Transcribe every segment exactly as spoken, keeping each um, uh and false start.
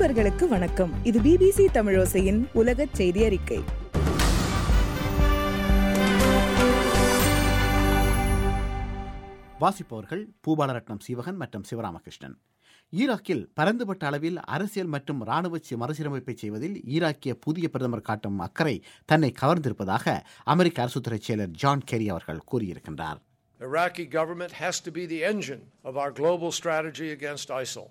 அன்பர்களுக்கு வணக்கம். இது பிபிசி தமிழோசையின் உலகச் செய்தி அறிக்கை. வாசிப்பவர்கள் பூபாலரட்னம் சீவகன் மற்றும் சிவராமகிருஷ்ணன். ஈராக்கில் பரந்துபட்ட அளவில் அரசியல் மற்றும் இராணுவ மறுசீரமைப்பை செய்வதில் ஈராக்கிய புதிய பிரதமர் காட்டும் அக்கறை தன்னை கவர்ந்திருப்பதாக அமெரிக்க அரசுத்துறை செயலர் ஜான் கெரி அவர்கள் கூறியிருக்கின்றார். The Iraqi government has to be the engine of our global strategy against ISIL.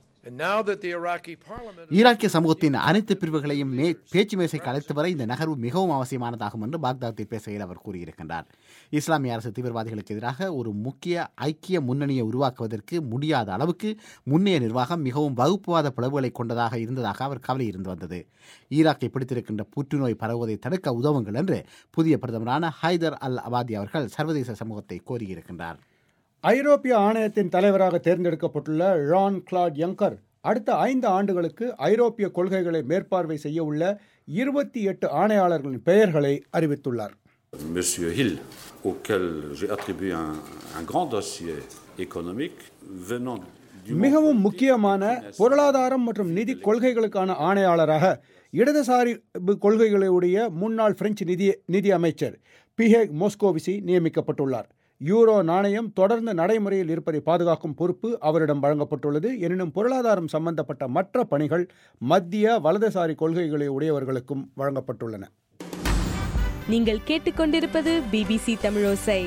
ஈராக்கிய சமூகத்தின் அனைத்து பிரிவுகளையும் பேச்சு மேசைக்கு அழைத்து வர இந்த நகர்வு மிகவும் அவசியமானதாகும் என்று பாக்தாத்தில் பேசுகையில் அவர் கூறியிருக்கின்றார். இஸ்லாமிய அரசு தீவிரவாதிகளுக்கு எதிராக ஒரு முக்கிய ஐக்கிய முன்னணியை உருவாக்குவதற்கு முடியாத அளவுக்கு முன்னைய நிர்வாகம் மிகவும் வகுப்புவாத பிளவுகளை கொண்டதாக இருந்ததாக அவர் கவலை இருந்து வந்தது. ஈராக்கை பிடித்திருக்கின்ற புற்றுநோய் பரவுவதை தடுக்க உதவுங்கள் என்று புதிய பிரதமரான ஹைதர் அல் அபாதி அவர்கள் சர்வதேச சமூகத்தை கோரியிருக்கின்றார். ஐரோப்பிய ஆணையத்தின் தலைவராக தேர்ந்தெடுக்கப்பட்டுள்ள ஜான் கிளாட் யங்கர் அடுத்த ஐந்து ஆண்டுகளுக்கு ஐரோப்பிய கொள்கைகளை மேற்பார்வை செய்ய உள்ள இருபத்தி எட்டு ஆணையாளர்களின் பெயர்களை அறிவித்துள்ளார். Monsieur Hill, auquel j'ai attribué un, un grand dossier économique venant du மிகவும் முக்கியமான பொருளாதாரம் மற்றும் நிதி கொள்கைகளுக்கான ஆணையாளராக இடதுசாரி கொள்கைகளுடைய முன்னாள் பிரெஞ்சு நிதி நிதி அமைச்சர் பிஹே மோஸ்கோவிசி நியமிக்கப்பட்டுள்ளார். யூரோ நாணயம் தொடர்ந்து நடைமுறையில் இருப்பதை பாதுகாக்கும் பொறுப்பு அவரிடம் வழங்கப்பட்டுள்ளது. எனினும் பொருளாதாரம் சம்பந்தப்பட்ட மற்ற பணிகள் மத்திய வலதுசாரி கொள்கைகளை உடையவர்களுக்கும் வழங்கப்பட்டுள்ளன. நீங்கள் கேட்டுக்கொண்டிருப்பது பிபிசி தமிழோசை.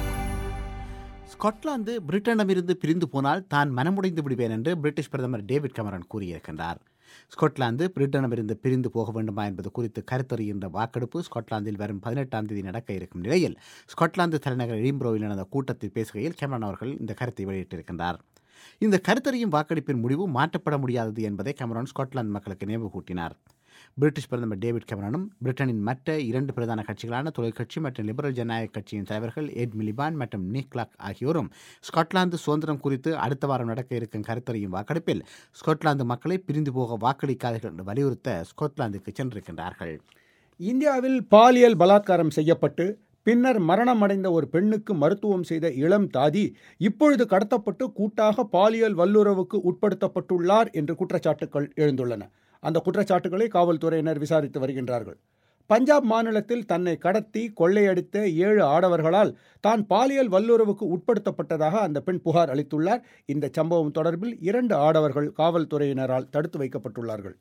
ஸ்காட்லாந்து பிரிட்டனிடமிருந்து பிரிந்து போனால் தான் மனமுடைந்து விடுவேன் என்று பிரிட்டிஷ் பிரதமர் டேவிட் கமரன் கூறியிருக்கின்றார். ஸ்காட்லாந்து பிரிட்டனிடமிருந்து பிரிந்து போக வேண்டுமா என்பது குறித்து கருத்தறிகின்ற வாக்கெடுப்பு ஸ்காட்லாந்தில் வரும் பதினெட்டாம் தேதி நடக்க இருக்கும் நிலையில் ஸ்காட்லாந்து தலைநகர் எடின்பரோவில் நடந்த கூட்டத்தில் பேசுகையில் கேமரன் அவர்கள் இந்த கருத்தை வெளியிட்டிருக்கின்றார். இந்த கருத்தறியும் வாக்கெடுப்பின் முடிவு மாற்றப்பட முடியாதது என்பதை கேமரன் ஸ்காட்லாந்து மக்களுக்கு நினைவு கூட்டினார். பிரிட்டிஷ் பிரதமர் டேவிட் கேமரனும் பிரிட்டனின் மற்ற இரண்டு பிரதான கட்சிகளான தொழிற்கட்சி மற்றும் லிபரல் ஜனநாயக கட்சியின் தலைவர்கள் எட் மிலிபான் மற்றும் நிக் கிளாக் ஆகியோரும் ஸ்காட்லாந்து சுதந்திரம் குறித்து அடுத்த வாரம் நடக்க இருக்கும் கருத்தறியும் வாக்கெடுப்பில் ஸ்காட்லாந்து மக்களை பிரிந்து போக வாக்களிக்காதீர்கள் என்று வலியுறுத்த ஸ்காட்லாந்துக்கு சென்றிருக்கின்றார்கள். இந்தியாவில் பாலியல் பலாத்காரம் செய்யப்பட்டு பின்னர் மரணமடைந்த ஒரு பெண்ணுக்கு மருத்துவம் செய்த இளம் தாதி இப்பொழுது கடத்தப்பட்டு கூட்டாக பாலியல் வல்லுறவுக்கு உட்படுத்தப்பட்டுள்ளார் என்று குற்றச்சாட்டுகள் எழுந்துள்ளன. அந்த குற்றச்சாட்டுகளை காவல்துறையினர் விசாரித்து வருகின்றார்கள். பஞ்சாப் மாநிலத்தில் தன்னை கடத்தி கொள்ளையடித்த ஏழு ஆடவர்களால் தான் பாலியல் வல்லுறவுக்கு உட்படுத்தப்பட்டதாக அந்த பெண் புகார் அளித்துள்ளார். இந்த சம்பவம் தொடர்பில் இரண்டு ஆடவர்கள் காவல்துறையினரால் தடுத்து வைக்கப்பட்டுள்ளார்கள்.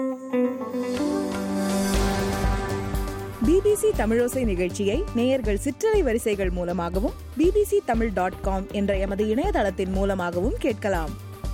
பிபிசி தமிழோசை நிகழ்ச்சியை நேயர்கள் சிற்றலை வரிசைகள் மூலமாகவும் பிபிசி தமிழ் டாட் காம் என்ற எமது இணையதளத்தின் மூலமாகவும் கேட்கலாம்.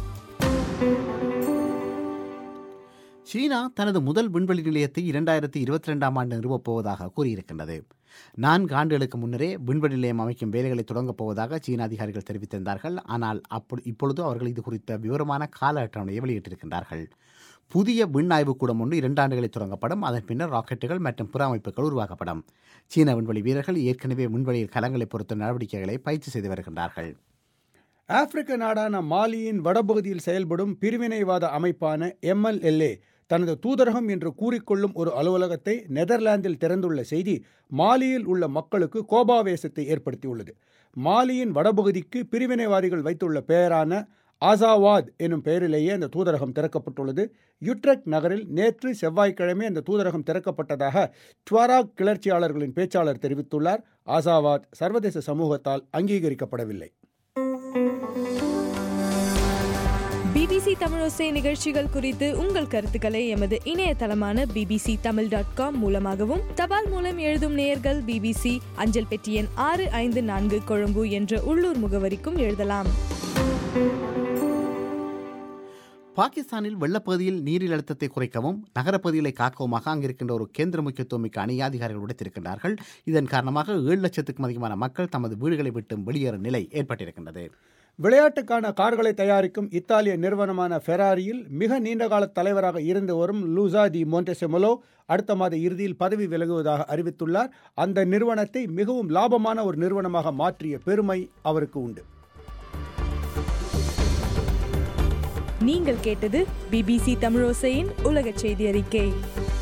சீனா தனது முதல் விண்வெளி நிலையத்தை இரண்டாயிரத்தி இருபத்தி ரெண்டாம் ஆண்டு நிறுவப் போவதாக கூறியிருக்கின்றது. நான்கு ஆண்டுகளுக்கு முன்னரே விண்வெளி நிலையம் அமைக்கும் வேலைகளை தொடங்கப் போவதாக சீன அதிகாரிகள் தெரிவித்திருந்தார்கள். ஆனால் அப்போ இப்பொழுது அவர்கள் இது குறித்த விவரமான கால அட்டவணையை வெளியிட்டிருக்கின்றார்கள். புதிய விண் ஆய்வுக்கூடம் ஒன்று இரண்டு ஆண்டுகளில் தொடங்கப்படும். அதன் பின்னர் ராக்கெட்டுகள் மற்றும் புற அமைப்புகள் உருவாக்கப்படும். சீன விண்வெளி வீரர்கள் ஏற்கனவே விண்வெளியில் கலங்களை பொறுத்த நடவடிக்கைகளை பயிற்சி செய்து வருகின்றார்கள். ஆப்பிரிக்க நாடான மாலியின் வடபகுதியில் செயல்படும் பிரிவினைவாத அமைப்பான எம்எல்எல்ஏ தனது தூதரகம் என்று கூறிக்கொள்ளும் ஒரு அலுவலகத்தை நெதர்லாந்தில் திறந்துள்ள செய்தி மாலியில் உள்ள மக்களுக்கு கோபாவேசத்தை ஏற்படுத்தியுள்ளது. மாலியின் வடபகுதிக்கு பிரிவினைவாதிகள் வைத்துள்ள பெயரான ஆசாவாத் எனும் பெயரிலேயே அந்த தூதரகம் திறக்கப்பட்டுள்ளது. யுட்ரெக்ட் நகரில் நேற்று செவ்வாய்க்கிழமை அந்த தூதரகம் திறக்கப்பட்டதாக ட்வாராக் கிளர்ச்சியாளர்களின் பேச்சாளர் தெரிவித்துள்ளார். ஆசாவாத் சர்வதேச சமூகத்தால் அங்கீகரிக்கப்படவில்லை. பிபிசி தமிழோசை நிகழ்ச்சிகள் குறித்து உங்கள் கருத்துக்களை எமது இணையதளமான பிபிசி தமிழ் டாட் காம் மூலமாகவும் தபால் மூலம் எழுதும் நேயர்கள் பிபிசி அஞ்சல் பெட்டி எண் ஆறு ஐந்து நான்கு கொழும்பு என்ற உள்ளூர் முகவரிக்கும் எழுதலாம். பாகிஸ்தானில் வெள்ளப்பகுதியில் நீரில் அழுத்தத்தை குறைக்கவும் நகரப்பகுதிகளை காக்கவுமாக அங்கிருக்கின்ற ஒரு கேந்திர முக்கியத்துவம் மிக்க அணி அதிகாரிகள் உடைத்திருக்கின்றார்கள். இதன் காரணமாக ஏழு லட்சத்துக்கும் அதிகமான மக்கள் தமது வீடுகளை விட்டு வெளியேறும் நிலை ஏற்பட்டிருக்கின்றது. விளையாட்டுக்கான கார்களை தயாரிக்கும் இத்தாலிய நிறுவனமான ஃபெராரியில் மிக நீண்டகால தலைவராக இருந்து வரும் லூசா டி மோண்டெசெமோலோ அடுத்த மாத இறுதியில் பதவி விலகுவதாக அறிவித்துள்ளார். அந்த நிறுவனத்தை மிகவும் லாபமான ஒரு நிறுவனமாக மாற்றிய பெருமை அவருக்கு உண்டு. நீங்கள் கேட்டது பிபிசி தமிழோசையின் உலகச் செய்தி அறிக்கை.